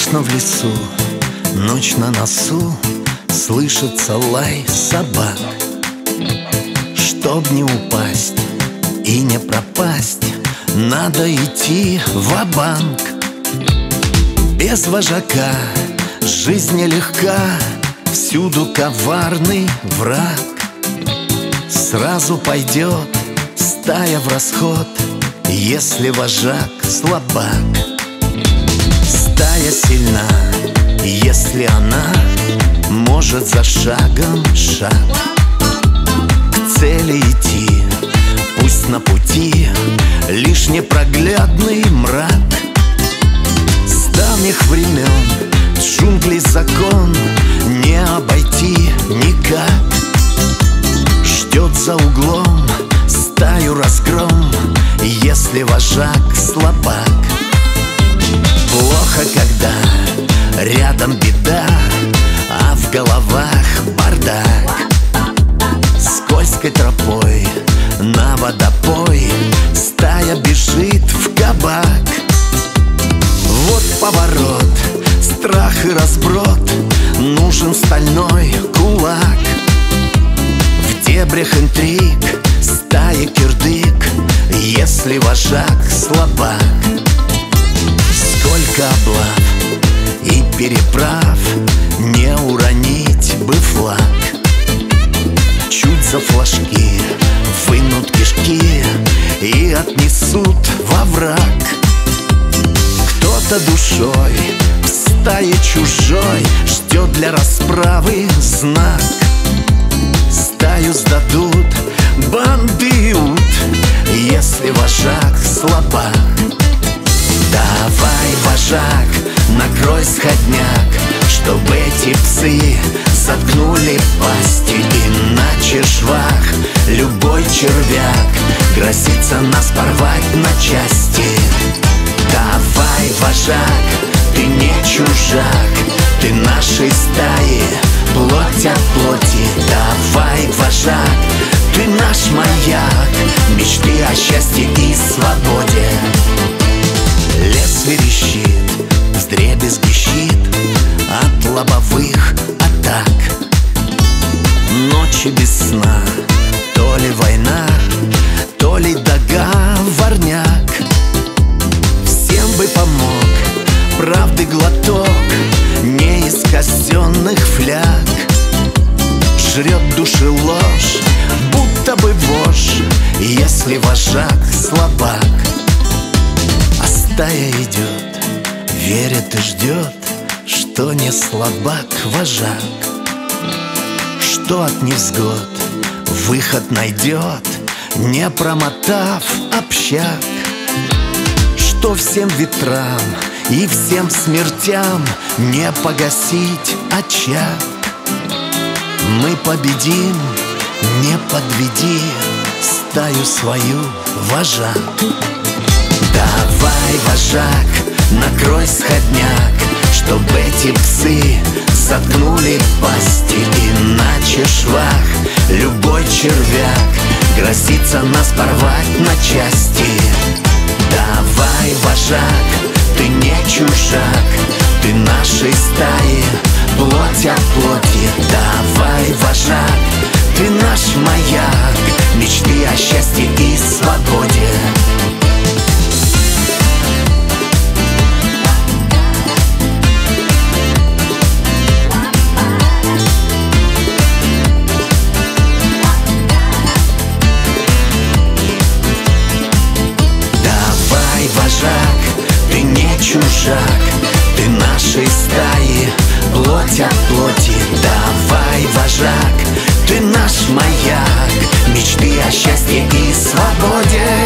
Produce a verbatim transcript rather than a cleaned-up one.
Грустно в лесу, ночь на носу, слышится лай собак. Чтоб не упасть и не пропасть, надо идти ва-банк. Без вожака жизнь нелегка, всюду коварный враг. Сразу пойдет стая в расход, если вожак слабак. Стая сильна, если она может за шагом шаг к цели идти. Пусть на пути лишь непроглядный мрак. С давних времен джунглей закон не обойти никак. Ждет за углом стаю разгром, если вожак слабак. Плохо, когда рядом беда, а в головах бардак. Скользкой тропой на водопой стая бежит в кабак. Вот поворот, страх и разброд, нужен стальной кулак. В дебрях интриг стая кирдык, если вожак слабак. Сколько облав и переправ, не уронить бы флаг. Чуть за флажки вынут кишки и отнесут во враг. Кто-то душой в стае чужой ждет для расправы знак. Стаю сдадут банды ут, если вожак слабак. Давай, вожак, накрой сходняк, чтобы эти псы заткнули пасти. Иначе швах, любой червяк грозится нас порвать на части. Давай, вожак, ты не чужак, ты нашей стаи, плоть от плоти. Давай, вожак, ты наш маяк, мечты о счастье и свободе. Лес верещит, вдребезги щит от лобовых атак. Ночи без сна, то ли война, то ли договорняк. Всем бы помог правды глоток, не из казенных фляг. Жрет души ложь, будто бы вошь, если вожак слабак. А стая идет, верит и ждет, что не слабак вожак, что от невзгод выход найдет, не промотав общак. Что всем ветрам и всем смертям не погасить очаг. Мы победим, не подведи стаю свою, вожак. Давай, вожак, накрой сходняк, чтобы эти псы заткнули пасти. Иначе швах, любой червяк грозится нас порвать на части. Давай, вожак, ты не чужак, ты нашей стаи, плоть от плоти. Давай, вожак, ты наш маяк, мечты о счастье и свободе. Ты не чужак, ты нашей стаи, плоть от плоти. Давай, вожак, ты наш маяк, мечты о счастье и свободе.